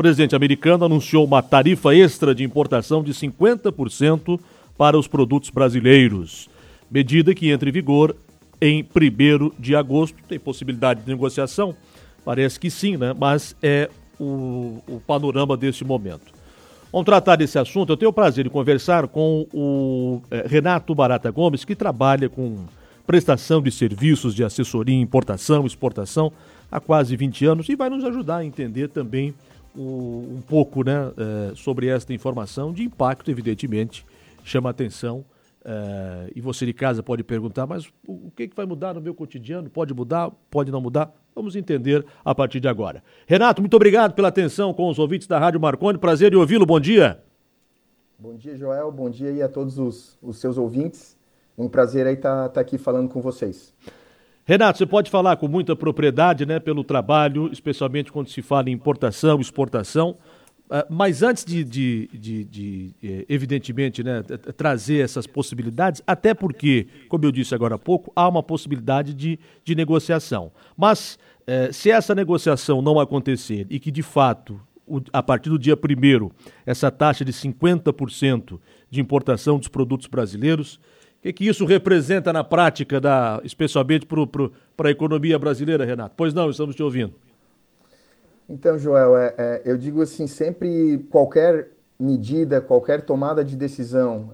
presidente americano anunciou uma tarifa extra de importação de 50% para os produtos brasileiros. Medida que entra em vigor em 1º de agosto. Tem possibilidade de negociação? Parece que sim, né? Mas é o panorama desse momento. Vamos tratar desse assunto. Eu tenho o prazer de conversar com o Renato Barata Gomes, que trabalha com prestação de serviços de assessoria em importação e exportação há quase 20 anos e vai nos ajudar a entender também um pouco, né, sobre esta informação de impacto, evidentemente, chama atenção. E você de casa pode perguntar, mas o que vai mudar no meu cotidiano? Pode mudar, pode não mudar? Vamos entender a partir de agora. Renato, muito obrigado pela atenção com os ouvintes da Rádio Marconi. Prazer em ouvi-lo. Bom dia. Bom dia, Joel. Bom dia aí a todos os seus ouvintes. Um prazer aí estar aqui falando com vocês. Renato, você pode falar com muita propriedade, né, pelo trabalho, especialmente quando se fala em importação, exportação. Mas antes de evidentemente, né, trazer essas possibilidades, até porque, como eu disse agora há pouco, há uma possibilidade de negociação. Mas se essa negociação não acontecer e que, de fato, a partir do dia 1º, essa taxa de 50% de importação dos produtos brasileiros, o que isso representa na prática, especialmente para a economia brasileira, Renato? Pois não, estamos te ouvindo. Então, Joel, eu digo assim, sempre qualquer medida, qualquer tomada de decisão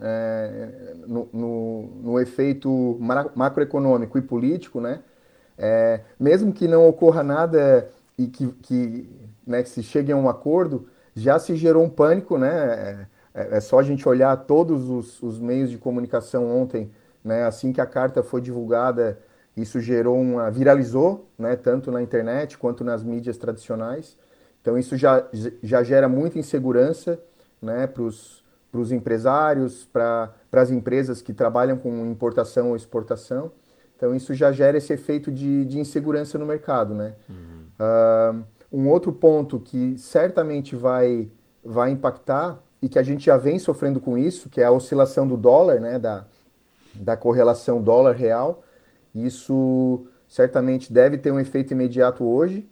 no efeito macroeconômico e político, né, mesmo que não ocorra nada e que se chegue a um acordo, já se gerou um pânico, né? É só a gente olhar todos os meios de comunicação ontem, né, assim que a carta foi divulgada. Isso viralizou, né, tanto na internet quanto nas mídias tradicionais. Então isso já gera muita insegurança, né, para os empresários, para as empresas que trabalham com importação ou exportação. Então isso já gera esse efeito de insegurança no mercado, né? Um outro ponto que certamente vai impactar e que a gente já vem sofrendo com isso, que é a oscilação do dólar, né, da correlação dólar-real. Isso certamente deve ter um efeito imediato hoje.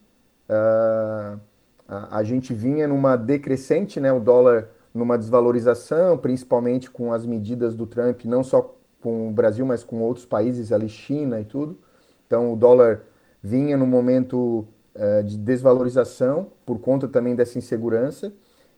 A gente vinha numa decrescente, né, o dólar numa desvalorização, principalmente com as medidas do Trump, não só com o Brasil, mas com outros países, ali China e tudo. Então o dólar vinha num momento de desvalorização por conta também dessa insegurança.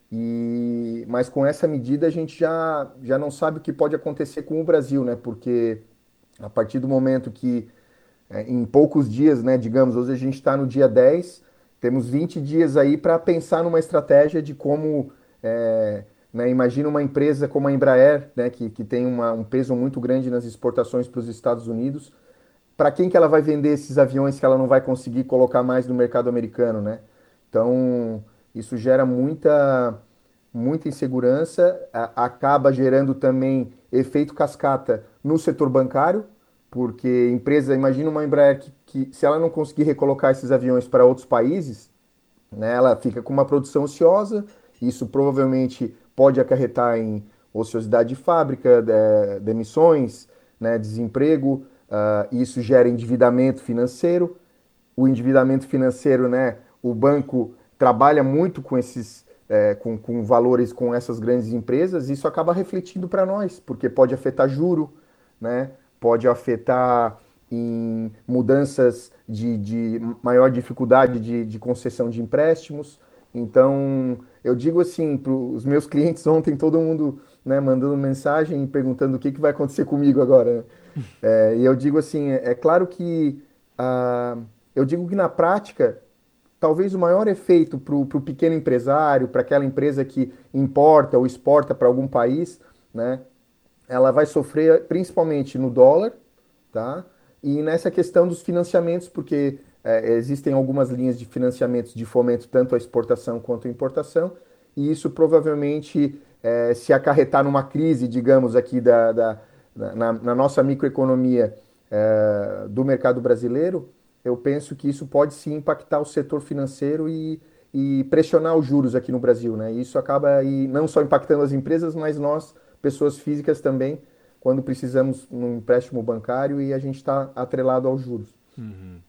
Mas com essa medida a gente já não sabe o que pode acontecer com o Brasil, né? Porque a partir do momento que, em poucos dias, né, digamos, hoje a gente está no dia 10, temos 20 dias aí para pensar numa estratégia de como, né, imagina uma empresa como a Embraer, né, que tem um peso muito grande nas exportações para os Estados Unidos, para quem que ela vai vender esses aviões que ela não vai conseguir colocar mais no mercado americano, né? Então, isso gera muita insegurança, acaba gerando também efeito cascata no setor bancário, porque imagina uma Embraer que se ela não conseguir recolocar esses aviões para outros países, né, ela fica com uma produção ociosa, isso provavelmente pode acarretar em ociosidade de fábrica, demissões, né, desemprego, isso gera endividamento financeiro. O endividamento financeiro, né, o banco trabalha muito com esses com valores com essas grandes empresas, isso acaba refletindo para nós, porque pode afetar juro, né? Pode afetar em mudanças de maior dificuldade de concessão de empréstimos. Então, eu digo assim, para os meus clientes ontem, todo mundo, né, mandando mensagem e perguntando o que vai acontecer comigo agora, né? E eu digo assim, claro que eu digo que na prática talvez o maior efeito para o pequeno empresário, para aquela empresa que importa ou exporta para algum país, né, ela vai sofrer principalmente no dólar, tá? E nessa questão dos financiamentos, porque existem algumas linhas de financiamentos de fomento tanto à exportação quanto à importação, e isso provavelmente, se acarretar numa crise, digamos, aqui na nossa microeconomia do mercado brasileiro, eu penso que isso pode sim impactar o setor financeiro e pressionar os juros aqui no Brasil, né? E isso acaba não só impactando as empresas, mas nós, pessoas físicas também, quando precisamos num empréstimo bancário e a gente está atrelado aos juros. Uhum.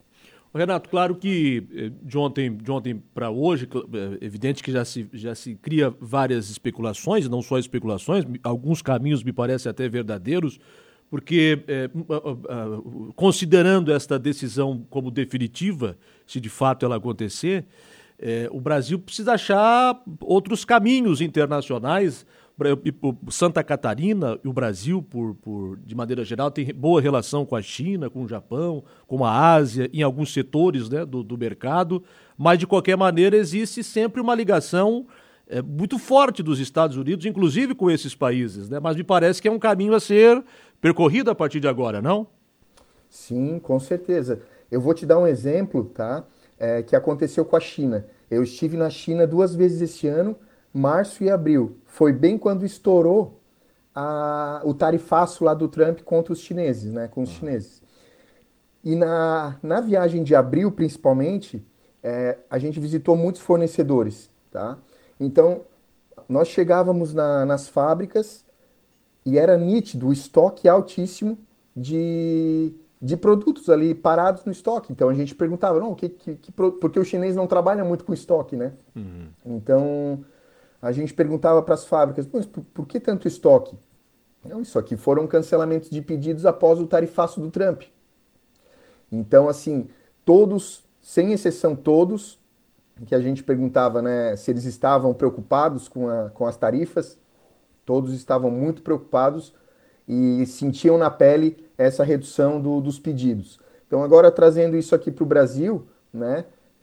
Renato, claro que de ontem para hoje, é evidente que já se cria várias especulações, não só especulações, alguns caminhos me parecem até verdadeiros, porque considerando esta decisão como definitiva, se de fato ela acontecer, o Brasil precisa achar outros caminhos internacionais. Santa Catarina e o Brasil, de maneira geral, tem boa relação com a China, com o Japão, com a Ásia, em alguns setores, né, do mercado, mas de qualquer maneira existe sempre uma ligação muito forte dos Estados Unidos, inclusive com esses países, né? Mas me parece que é um caminho a ser percorrido a partir de agora, não? Sim, com certeza. Eu vou te dar um exemplo, tá? Que aconteceu com a China. Eu estive na China 2 vezes esse ano, março e abril. Foi bem quando estourou o tarifaço lá do Trump contra os chineses, né? Com os chineses. E na viagem de abril, principalmente, a gente visitou muitos fornecedores, tá? Então, nós chegávamos nas fábricas e era nítido o estoque altíssimo de produtos ali parados no estoque. Então a gente perguntava, não, porque o chinês não trabalha muito com estoque, né? Uhum. Então a gente perguntava para as fábricas, por que tanto estoque? Não, isso aqui foram cancelamentos de pedidos após o tarifaço do Trump. Então, assim, todos, sem exceção todos, que a gente perguntava, né, se eles estavam preocupados com as tarifas, todos estavam muito preocupados e sentiam na pele essa redução dos pedidos. Então, agora trazendo isso aqui para o Brasil, né,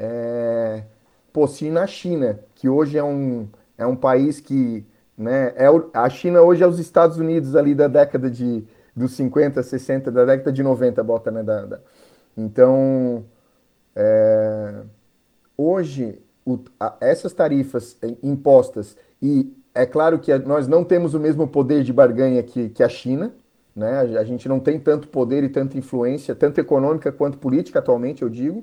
se na China, que hoje é um país que, né, a China hoje é os Estados Unidos ali da década dos 50, 60, da década de 90, bota, né, então, hoje, essas tarifas impostas, e é claro que nós não temos o mesmo poder de barganha que a China, né? A gente não tem tanto poder e tanta influência, tanto econômica quanto política atualmente, eu digo.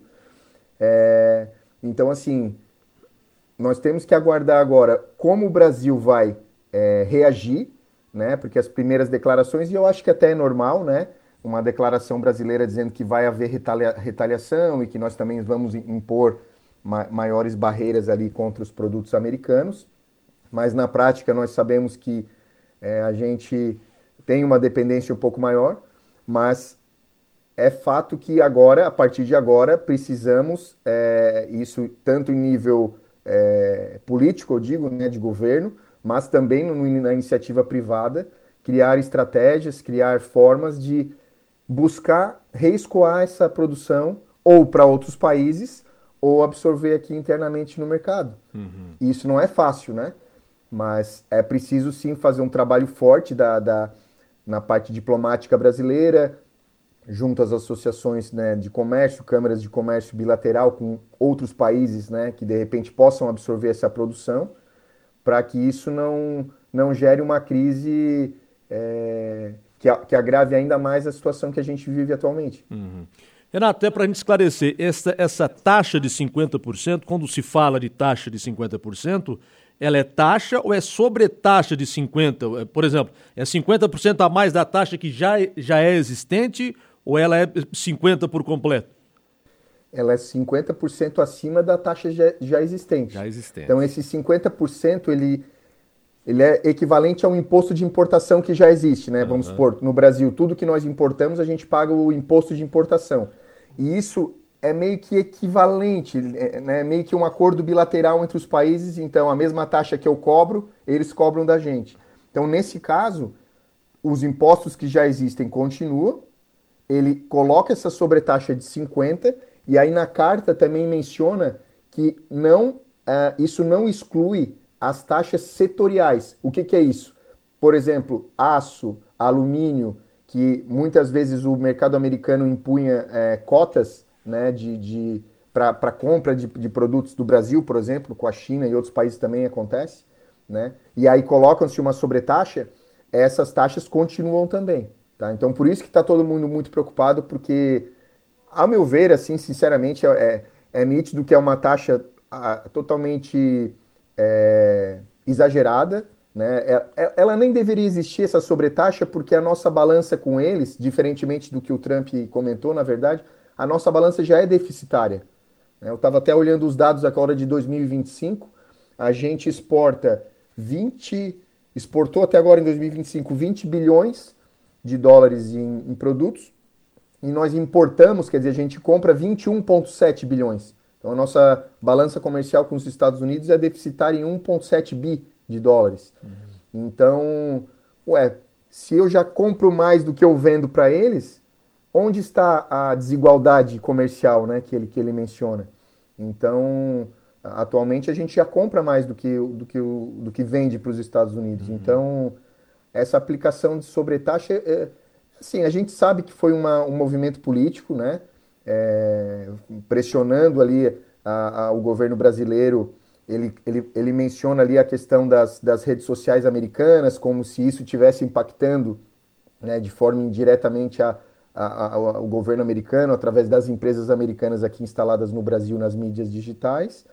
Então, assim, nós temos que aguardar agora como o Brasil vai reagir, né? Porque as primeiras declarações, e eu acho que até é normal, né? Uma declaração brasileira dizendo que vai haver retaliação e que nós também vamos impor maiores barreiras ali contra os produtos americanos. Mas na prática nós sabemos que a gente tem uma dependência um pouco maior, mas é fato que agora, a partir de agora, precisamos, isso tanto em nível político, eu digo, né, de governo, mas também na iniciativa privada, criar estratégias, criar formas de buscar reescoar essa produção ou para outros países ou absorver aqui internamente no mercado. Uhum. Isso não é fácil, né? Mas é preciso sim fazer um trabalho forte na parte diplomática brasileira, junto às associações, né, de comércio, câmaras de comércio bilateral com outros países, né, que de repente possam absorver essa produção, para que isso não gere uma crise que agrave ainda mais a situação que a gente vive atualmente. Uhum. Renato, até para a gente esclarecer, essa taxa de 50%, quando se fala de taxa de 50%, ela é taxa ou é sobretaxa de 50%? Por exemplo, é 50% a mais da taxa que já é existente ou ela é 50% por completo? Ela é 50% acima da taxa já existente. Já existente. Então, esse 50%, ele é equivalente ao imposto de importação que já existe, né? Uhum. Vamos supor, no Brasil, tudo que nós importamos, a gente paga o imposto de importação. E isso é meio que equivalente, né? Meio que um acordo bilateral entre os países. Então, a mesma taxa que eu cobro, eles cobram da gente. Então, nesse caso, os impostos que já existem continuam, ele coloca essa sobretaxa de 50%, e aí na carta também menciona que isso não exclui as taxas setoriais. O que é isso? Por exemplo, aço, alumínio, que muitas vezes o mercado americano impunha cotas, né, para compra de produtos do Brasil, por exemplo, com a China e outros países também acontece, né? E aí colocam-se uma sobretaxa, essas taxas continuam também, tá? Então por isso que está todo mundo muito preocupado, porque, ao meu ver, assim, sinceramente, é nítido que é uma taxa totalmente exagerada, né? Ela nem deveria existir, essa sobretaxa, porque a nossa balança com eles, diferentemente do que o Trump comentou, na verdade, a nossa balança já é deficitária. Eu estava até olhando os dados agora de 2025, a gente exportou até agora em 2025 20 bilhões de dólares em produtos, e nós importamos, quer dizer, a gente compra 21,7 bilhões. Então a nossa balança comercial com os Estados Unidos é deficitária em 1,7 bi de dólares. Então, se eu já compro mais do que eu vendo para eles, onde está a desigualdade comercial, né, que ele menciona? Então, atualmente a gente já compra mais do que vende para os Estados Unidos. Então, essa aplicação de sobretaxa, sim, a gente sabe que foi um movimento político, né, pressionando ali o governo brasileiro. Ele menciona ali a questão das redes sociais americanas, como se isso estivesse impactando, né, de forma indiretamente o governo americano, através das empresas americanas aqui instaladas no Brasil nas mídias digitais.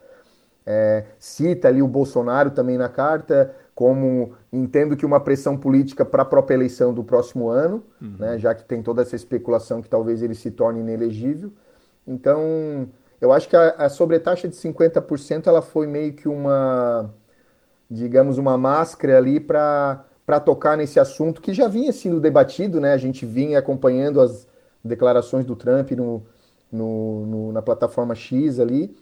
Cita ali o Bolsonaro também na carta, como entendo que uma pressão política para a própria eleição do próximo ano, né, já que tem toda essa especulação que talvez ele se torne inelegível. Então, eu acho que a sobretaxa de 50% ela foi meio que digamos, uma máscara ali para tocar nesse assunto que já vinha sendo debatido, né? A gente vinha acompanhando as declarações do Trump na plataforma X ali,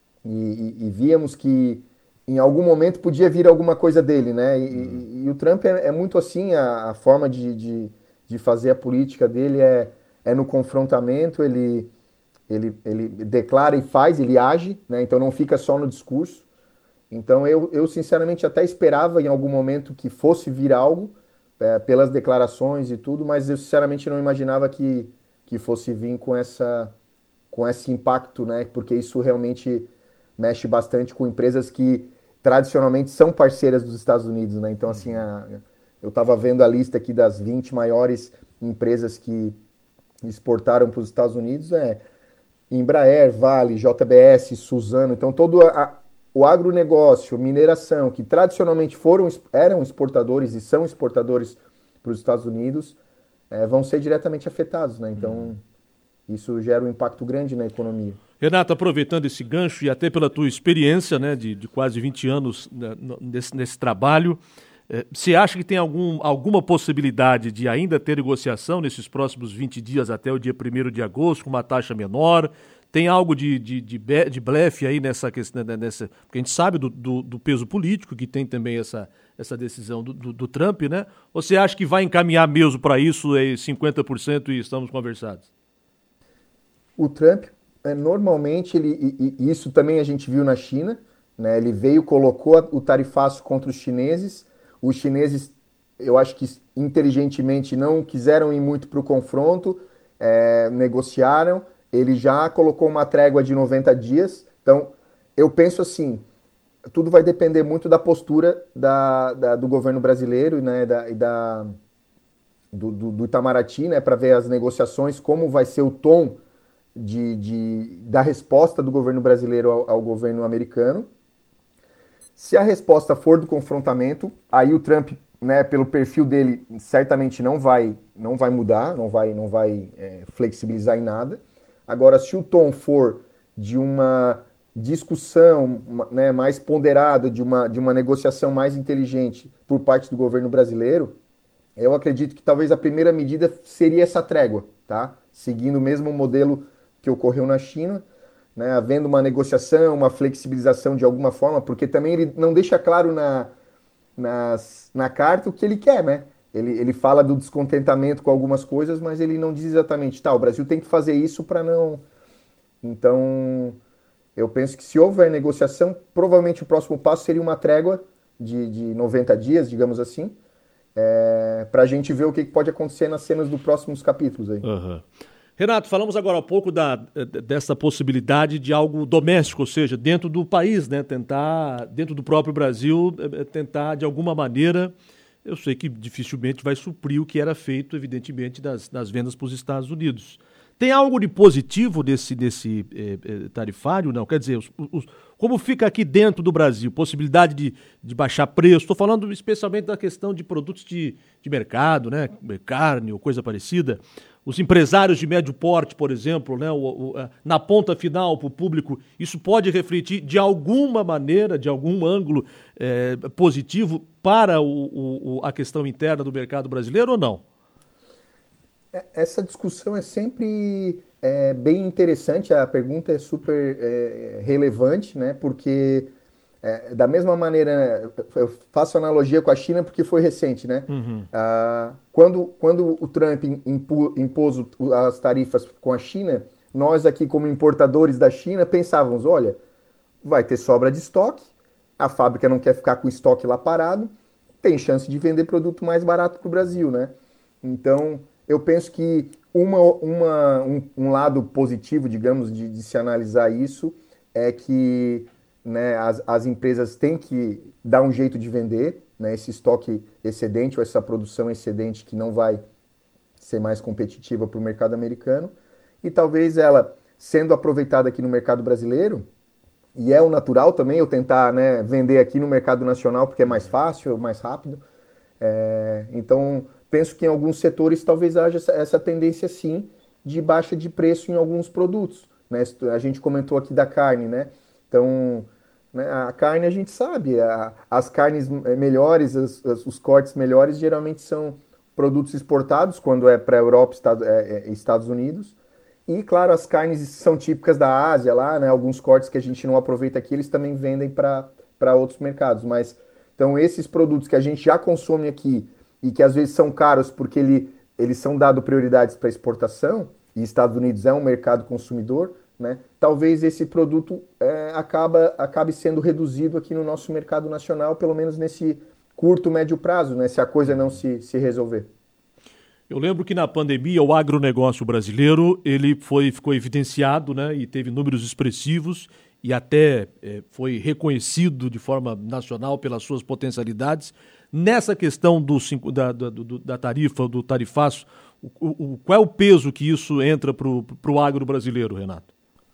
e víamos que em algum momento podia vir alguma coisa dele, né? E o Trump é muito assim, a forma de fazer a política dele é no confrontamento. Ele declara e faz, ele age, né? Então não fica só no discurso. Então eu sinceramente até esperava em algum momento que fosse vir algo, pelas declarações e tudo, mas eu sinceramente não imaginava que fosse vir com esse impacto, né? Porque isso realmente mexe bastante com empresas que tradicionalmente são parceiras dos Estados Unidos, né? Então, assim, eu estava vendo a lista aqui das 20 maiores empresas que exportaram para os Estados Unidos, Embraer, Vale, JBS, Suzano. Então, todo o agronegócio, mineração, que tradicionalmente eram exportadores e são exportadores para os Estados Unidos, vão ser diretamente afetados, né? Então, isso gera um impacto grande na economia. Renato, aproveitando esse gancho e até pela tua experiência, né, de quase 20 anos, né, nesse trabalho, você acha que tem alguma possibilidade de ainda ter negociação nesses próximos 20 dias até o dia 1º de agosto, com uma taxa menor? Tem algo de blefe aí nessa questão, porque a gente sabe do peso político que tem também essa decisão do Trump, né? Ou você acha que vai encaminhar mesmo para isso 50% e estamos conversados? O Trump, normalmente, isso também a gente viu na China, né? Ele colocou o tarifaço contra os chineses. Os chineses, eu acho que inteligentemente não quiseram ir muito para o confronto, negociaram. Ele já colocou uma trégua de 90 dias. Então, eu penso assim, tudo vai depender muito da postura do governo brasileiro, né, do Itamaraty, né, para ver as negociações, como vai ser o tom da resposta do governo brasileiro ao governo americano. Se a resposta for do confrontamento, aí o Trump, né, pelo perfil dele, certamente não vai mudar, não vai flexibilizar em nada. Agora, se o tom for de uma discussão, né, mais ponderada, de uma negociação mais inteligente por parte do governo brasileiro, eu acredito que talvez a primeira medida seria essa trégua, tá? Seguindo o mesmo modelo que ocorreu na China, né, havendo uma negociação, uma flexibilização de alguma forma, porque também ele não deixa claro na carta o que ele quer, né? Ele fala do descontentamento com algumas coisas, mas ele não diz exatamente, o Brasil tem que fazer isso para não... Então, eu penso que se houver negociação, provavelmente o próximo passo seria uma trégua de 90 dias, digamos assim, para a gente ver o que pode acontecer nas cenas dos próximos capítulos aí. Uhum. Renato, falamos agora há pouco dessa possibilidade de algo doméstico, ou seja, dentro do país, né? Tentar, dentro do próprio Brasil, tentar de alguma maneira... Eu sei que dificilmente vai suprir o que era feito, evidentemente, das vendas para os Estados Unidos. Tem algo de positivo nesse tarifário? Não, quer dizer, como fica aqui dentro do Brasil? Possibilidade de baixar preço? Estou falando especialmente da questão de produtos de mercado, né? Carne ou coisa parecida. os empresários de médio porte, por exemplo, né, na ponta final para o público, isso pode refletir de alguma maneira, de algum ângulo positivo para a questão interna do mercado brasileiro ou não? Essa discussão é sempre bem interessante, a pergunta é super relevante, né? Porque da mesma maneira, eu faço analogia com a China porque foi recente, né? Uhum. Quando o Trump impôs as tarifas com a China, nós aqui como importadores da China pensávamos, olha, vai ter sobra de estoque, a fábrica não quer ficar com o estoque lá parado, tem chance de vender produto mais barato para o Brasil, né? Então, eu penso que um lado positivo, digamos, de se analisar isso é que, né, as empresas têm que dar um jeito de vender, né, esse estoque excedente ou essa produção excedente que não vai ser mais competitiva para o mercado americano. E talvez ela, sendo aproveitada aqui no mercado brasileiro, e é o natural também eu tentar, né, vender aqui no mercado nacional porque é mais fácil, mais rápido. Então, penso que em alguns setores talvez haja essa tendência sim de baixa de preço em alguns produtos, né? A gente comentou aqui da carne, né? Então, né, a carne a gente sabe, as carnes melhores, os cortes melhores geralmente são produtos exportados quando é para a Europa e Estados Unidos. E, claro, as carnes são típicas da Ásia lá, né? Alguns cortes que a gente não aproveita aqui, eles também vendem para outros mercados. Mas, então, esses produtos que a gente já consome aqui e que às vezes são caros porque eles são dados prioridades para exportação, e Estados Unidos é um mercado consumidor, né? Talvez esse produto acabe sendo reduzido aqui no nosso mercado nacional, pelo menos nesse curto, médio prazo, né? Se a coisa não se resolver. Eu lembro que na pandemia o agronegócio brasileiro ficou evidenciado, né, e teve números expressivos e até foi reconhecido de forma nacional pelas suas potencialidades. Nessa questão da tarifa, do tarifaço, qual é o peso que isso entra para o agro brasileiro, Renato?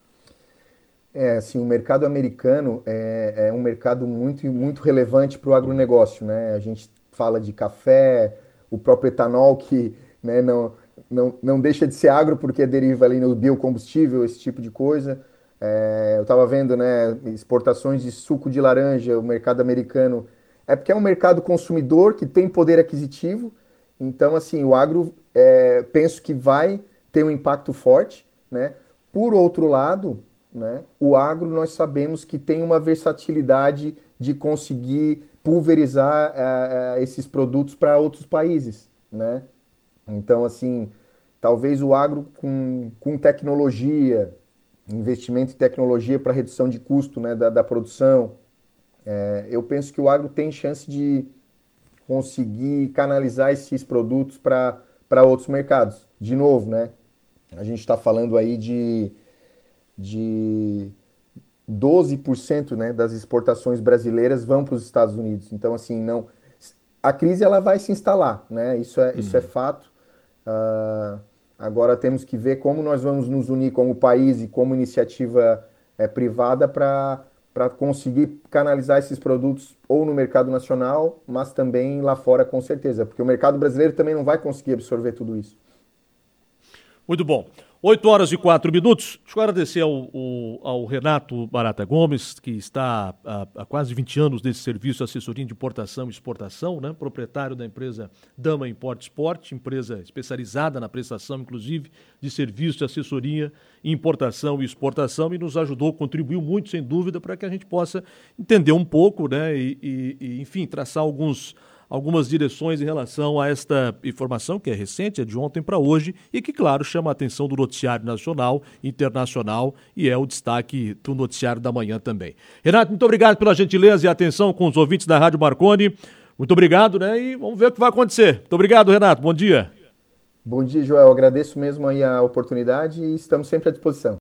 Assim, o mercado americano é um mercado muito, muito relevante para o agronegócio, né? A gente fala de café, o próprio etanol que, né, não deixa de ser agro porque deriva ali no biocombustível, esse tipo de coisa. Eu estava vendo, né, exportações de suco de laranja, o mercado americano. É porque é um mercado consumidor que tem poder aquisitivo. Então, assim, o agro, penso que vai ter um impacto forte, né? Por outro lado, né, o agro nós sabemos que tem uma versatilidade de conseguir pulverizar esses produtos para outros países, né? Então, assim, talvez o agro com tecnologia, investimento em tecnologia para redução de custo, né, da produção, eu penso que o agro tem chance de conseguir canalizar esses produtos para outros mercados. De novo, né, a gente está falando aí de 12%, né, das exportações brasileiras vão para os Estados Unidos. Então, assim, não, a crise ela vai se instalar, né? Isso é fato. Agora temos que ver como nós vamos nos unir como país e como iniciativa privada para conseguir canalizar esses produtos ou no mercado nacional, mas também lá fora com certeza, porque o mercado brasileiro também não vai conseguir absorver tudo isso. Muito bom. 8h04. Deixa eu agradecer ao Renato Barata Gomes, que está há quase 20 anos nesse serviço de assessoria de importação e exportação, né? Proprietário da empresa Dama Import Export, empresa especializada na prestação, inclusive, de serviços de assessoria, importação e exportação, e nos ajudou, contribuiu muito, sem dúvida, para que a gente possa entender um pouco, né? Enfim, traçar algumas direções em relação a esta informação, que é recente, é de ontem para hoje, e que, claro, chama a atenção do noticiário nacional, internacional, e é o destaque do noticiário da manhã também. Renato, muito obrigado pela gentileza e atenção com os ouvintes da Rádio Marconi. Muito obrigado, né? E vamos ver o que vai acontecer. Muito obrigado, Renato. Bom dia. Bom dia, Joel. Eu agradeço mesmo aí a oportunidade e estamos sempre à disposição.